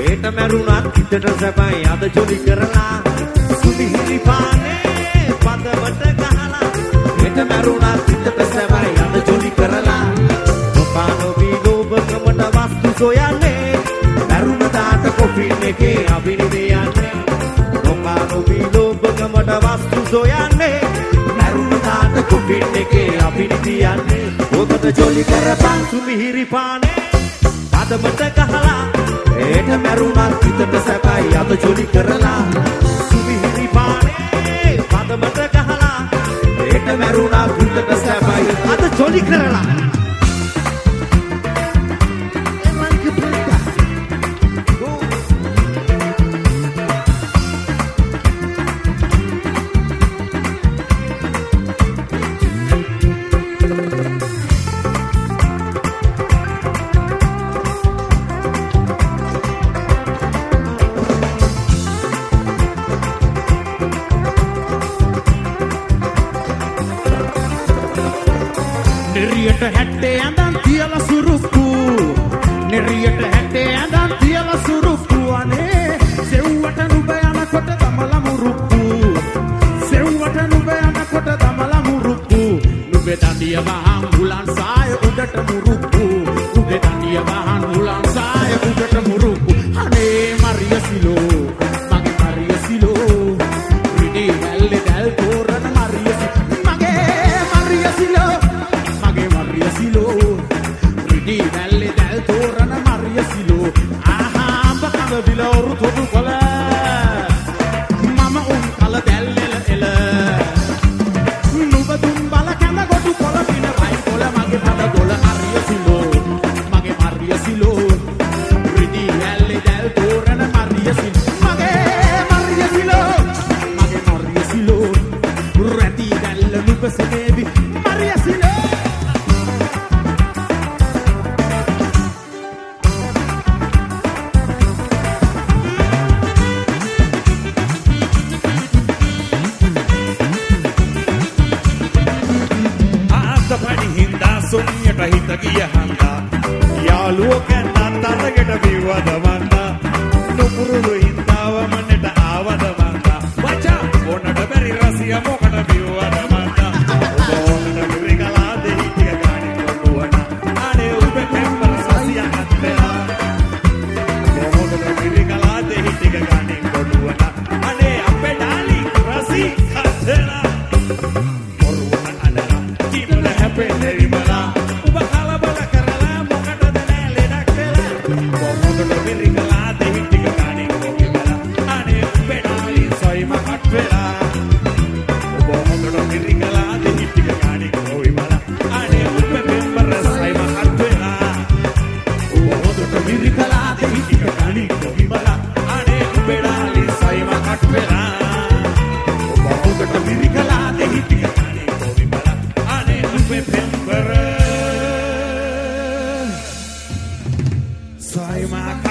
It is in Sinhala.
ඒට මැරුණත් හිතට සැපයි අද ජොලි කරලා සුමිහිරි පානේ පදවට ගහලා ඒට මැරුණත් හිතට සැපයි අද ජොලි කරලා නොකානොබී ලෝභකමට වස්තු සොයන්නේ මැරුණ දාට කොෆින් එකේ අභිනිවයන්නේ නොකානොබී ලෝභකමට වස්තු සොයන්නේ මැරුණ දාට කොෆින් එකේ අභිනිවයන්නේ ඔබට ජොලි කරපන් සුමිහිරි පානේ පදවට ගහලා ඒට මැරුණත් හිතට සැපයි අද ජොලි කරලා සුමිහිරි පානේ පදමට ගහලා ඒට මැරුණත් හිතට සැපයි අද ජොලි කරලා Neriයට හැටේ ඇඳන් තියලා සුරුප්පු Neriයට හැටේ ඇඳන් තියලා සුරුප්පු අනේ සෙව්වට නුඹ යනකොට දමලා මුරුප්පු සෙව්වට නුඹ යනකොට දමලා මුරුප්පු නුඹේ දණ්ඩිය වහන් උලන් සාය උඩට මුරුප්පු නුඹේ දණ්ඩිය වහන් උලන් සාය උඩට මුරුප්පු අනේ මරිය සිලෝ මගේ මරිය සිලෝ විඩි වැල්ලේ දැල් තෝරන මරිය මගේ මරිය සිලෝ Silo, Ridi Valley del Torana Maria Silo, aha, Bacana Villa Rutu Cola, Mama Kala del Ella, Nubatum Balacana go to Cola in a right Cola, Magana Gola Maria Silo, Mage Maria Silo, Ridi Valley del Torana Maria Silo, Mage Maria Silo, Mage Maria Silo, Redi del Nubasenevi, Maria Silo. Sognata hita giya handa yaluwo kenna tarageta biwada wanda nupurulu hindawa maneta awada wanda wacha onata beri rasiya mokata biwada wanda onata birigala de hitiga gani koduwana ane ube member rasiya hattela onata birigala de hitiga gani koduwana ane appe dali rasi hattela koruwana anara kimla happy Sai ma